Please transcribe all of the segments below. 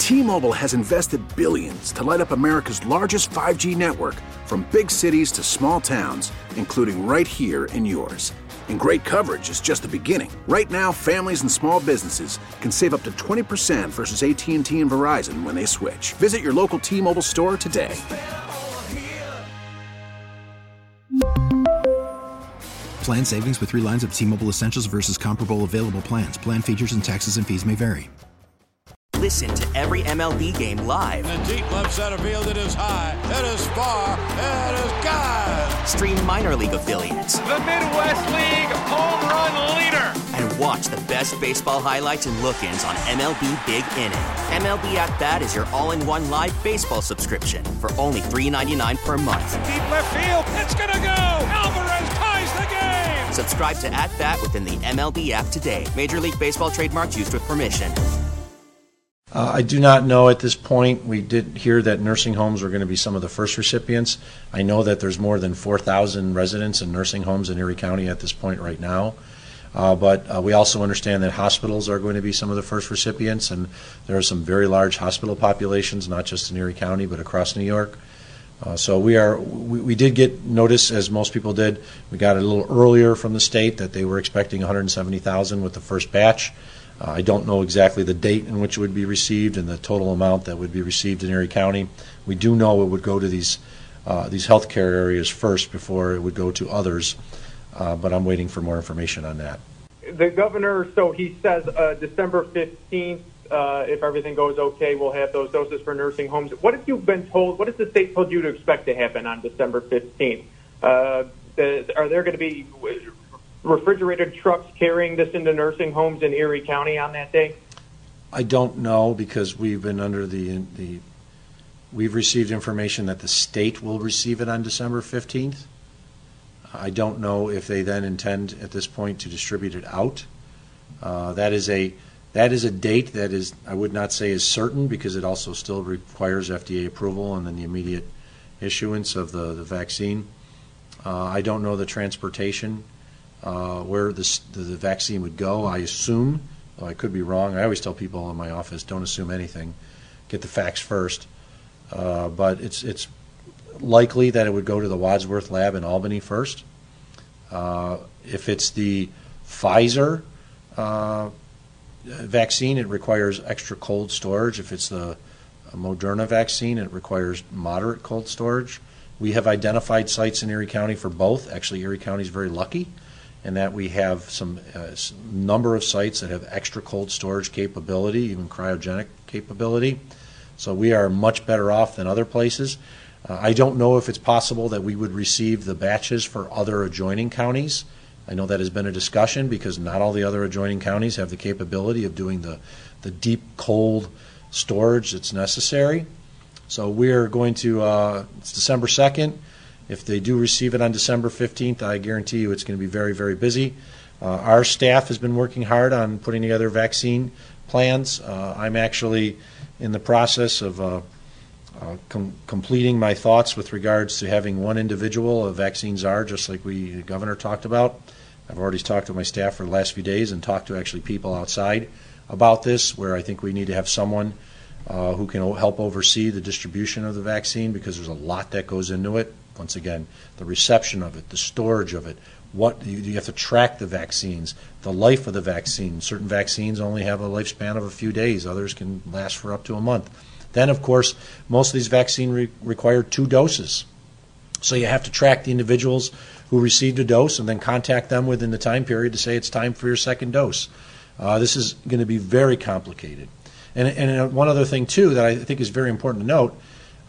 T-Mobile has invested billions to light up America's largest 5G network, from big cities to small towns, including right here in yours. And great coverage is just the beginning. Right now, families and small businesses can save up to 20% versus AT&T and Verizon when they switch. Visit your local T-Mobile store today. Plan savings with 3 lines of T-Mobile Essentials versus comparable available plans. Plan features and taxes and fees may vary. Listen to every MLB game live. In the deep left center field, it is high, it is far, it is gone. Stream minor league affiliates. The Midwest League home run leader. And watch the best baseball highlights and look-ins on MLB Big Inning. MLB At Bat is your all-in-one live baseball subscription for only $3.99 per month. Deep left field, it's gonna go. Alvarez ties the game. Subscribe to At Bat within the MLB app today. Major League Baseball trademarks used with permission. I do not know at this point. We did hear that nursing homes were going to be some of the first recipients. I know that there's more than 4,000 residents in nursing homes in Erie County at this point right now. But we also understand that hospitals are going to be some of the first recipients, and there are some very large hospital populations, not just in Erie County, but across New York. So we did get notice, as most people did. We got it a little earlier from the state that they were expecting 170,000 with the first batch. I don't know exactly the date in which it would be received and the total amount that would be received in Erie County. We do know it would go to these healthcare areas first before it would go to others, but I'm waiting for more information on that. The governor, so he says December 15th, if everything goes okay, we'll have those doses for nursing homes. What have you been told? What has the state told you to expect to happen on December 15th? Are there going to be refrigerated trucks carrying this into nursing homes in Erie County on that day? I don't know, because we've been under we've received information that the state will receive it on December 15th. I don't know if they then intend at this point to distribute it out. That is a date that is, I would not say is certain, because it also still requires FDA approval and then the immediate issuance of the vaccine. I don't know the transportation, where the vaccine would go. I assume, I could be wrong, I always tell people in my office, don't assume anything, get the facts first. But it's likely that it would go to the Wadsworth lab in Albany first. If it's the Pfizer vaccine, it requires extra cold storage. If it's the Moderna vaccine, it requires moderate cold storage. We have identified sites in Erie County for both. Actually, Erie County is very lucky in that we have some number of sites that have extra cold storage capability, even cryogenic capability. So we are much better off than other places. I don't know if it's possible that we would receive the batches for other adjoining counties. I know that has been a discussion, because not all the other adjoining counties have the capability of doing the deep cold storage that's necessary. So we're going to, it's December 2nd. If they do receive it on December 15th, I guarantee you it's going to be very, very busy. Our staff has been working hard on putting together vaccine plans. I'm actually in the process of completing my thoughts with regards to having one individual, a vaccine czar, just like the governor talked about. I've already talked to my staff for the last few days and talked to actually people outside about this, where I think we need to have someone who can help oversee the distribution of the vaccine, because there's a lot that goes into it. Once again, the reception of it, the storage of it, what you have to track the vaccines, the life of the vaccine. Certain vaccines only have a lifespan of a few days. Others can last for up to a month. Then, of course, most of these vaccines require 2 doses. So you have to track the individuals who received a dose and then contact them within the time period to say it's time for your second dose. This is going to be very complicated. And one other thing, too, that I think is very important to note,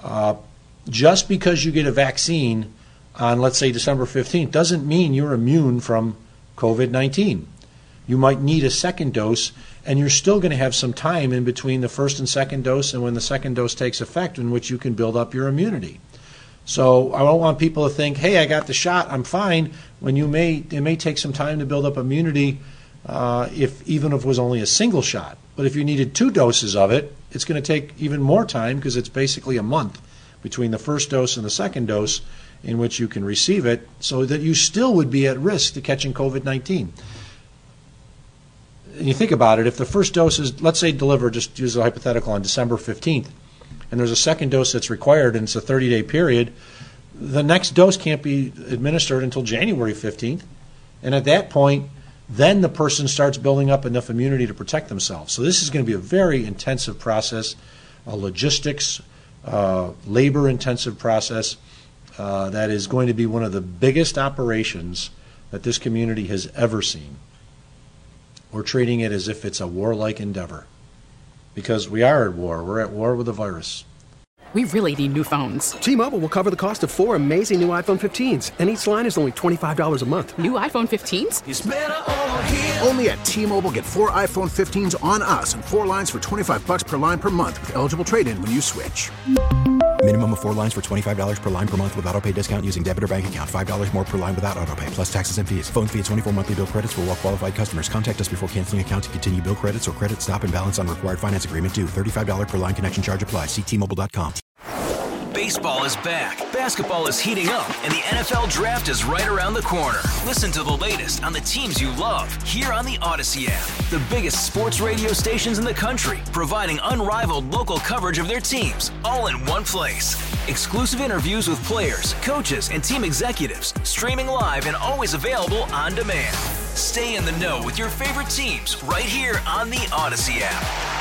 just because you get a vaccine on, let's say, December 15th, doesn't mean you're immune from COVID-19. You might need a second dose, and you're still going to have some time in between the first and second dose and when the second dose takes effect, in which you can build up your immunity. So I don't want people to think, hey, I got the shot, I'm fine, when it may take some time to build up immunity, even if it was only a single shot. But if you needed 2 doses of it, it's going to take even more time, because it's basically a month between the first dose and the second dose in which you can receive it, so that you still would be at risk to catching COVID-19. you think about it, if the first dose is, let's say, delivered, just use a hypothetical, on December 15th, and there's a second dose that's required and it's a 30-day period, the next dose can't be administered until January 15th. And at that point, then the person starts building up enough immunity to protect themselves. So this is going to be a very intensive process, a logistics, labor-intensive process that is going to be one of the biggest operations that this community has ever seen. We're treating it as if it's a warlike endeavor, because we are at war. We're at war with the virus. We really need new phones. T-Mobile will cover the cost of 4 amazing new iPhone 15s, and each line is only $25 a month. New iPhone 15s? It's better over here. Only at T-Mobile, get 4 iPhone 15s on us and 4 lines for $25 per line per month with eligible trade-in when you switch. Minimum of 4 lines for $25 per line per month with autopay discount using debit or bank account. $5 more per line without autopay, plus taxes and fees. Phone fee at 24 monthly bill credits for well-qualified customers. Contact us before canceling account to continue bill credits or credit stop and balance on required finance agreement due. $35 per line connection charge applies. See T-Mobile.com. Baseball is back, basketball is heating up, and the NFL Draft is right around the corner. Listen to the latest on the teams you love here on the Odyssey app. The biggest sports radio stations in the country, providing unrivaled local coverage of their teams, all in one place. Exclusive interviews with players, coaches, and team executives, streaming live and always available on demand. Stay in the know with your favorite teams right here on the Odyssey app.